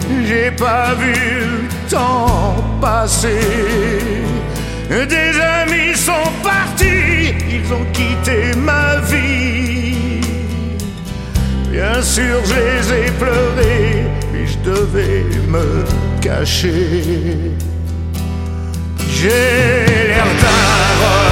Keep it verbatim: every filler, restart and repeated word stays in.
j'ai pas vu le temps passer. Des amis sont partis, ils ont quitté ma vie. Bien sûr je les ai pleurés, puis je devais me cacher. J'ai l'air d'un